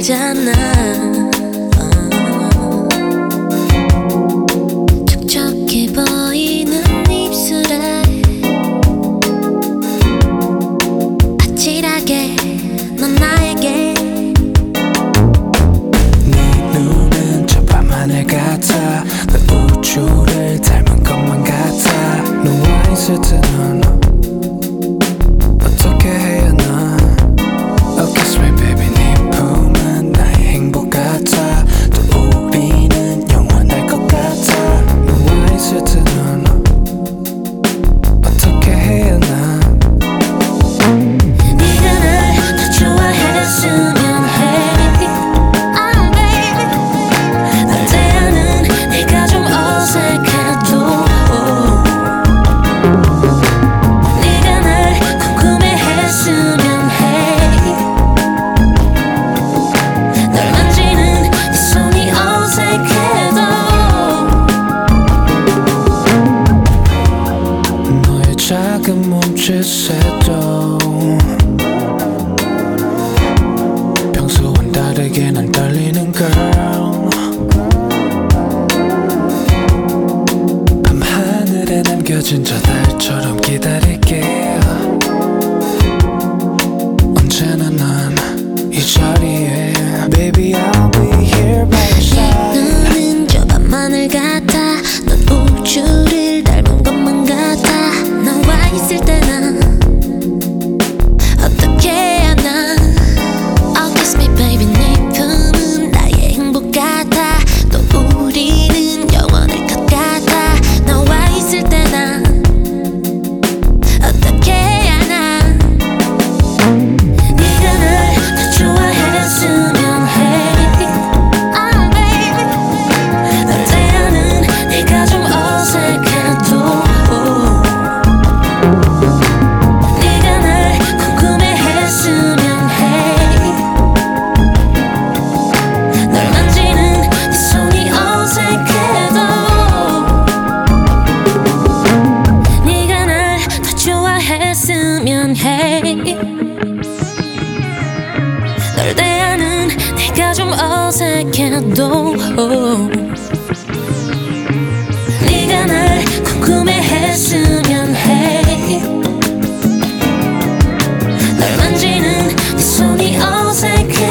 알잖아. 촉촉해 보이는 입술에 아찔하게 넌 나에게 네 눈은 저 밤하늘 같아. 너 우주를 닮은 것만 같아. 너와 있을 때는 어떻게 해야 나. Oh kiss me baby. 네 품은 나의 행복 같아. 또 우리는 영원할 것 같아. 너와 있을 때는 어떻게 해야 나. 네가 날 더 좋아했으면 해. Oh baby. 널 대하는 내가 좀 어색해도 네가 날 궁금해했으면 해. 널 만지는 네 손이 어색해도 너의 작은 몸짓에도 평소와는 다르게 난 떨리는 girl. 밤하늘에 남겨진 저 달처럼 기다릴게. 언제나 난 이 자리에 Baby I'll be here by your side. 눈은 저 밤하늘 같아. 넌 우주를 닮은 것만 같아. 너와 있을 때 난 어떻게 해야 나. Oh kiss me baby. 네 품은 나의 행복 같아. 또 우리는 영원할 것 같아. 너와 있을 때 난 어떻게 해야 하나. 네가 날 더 좋아했으면 해. Oh baby. 널 대하는 내가 좀 어색해도 네가 날 궁금해했으면 해. 널 만지는 네 손이 어색해도 네가 날 더 좋아했으면 해. 널 대하는 내가 좀 어색해도 네가 날 궁금해했으면 해. 널 만지는 네 손이 어색해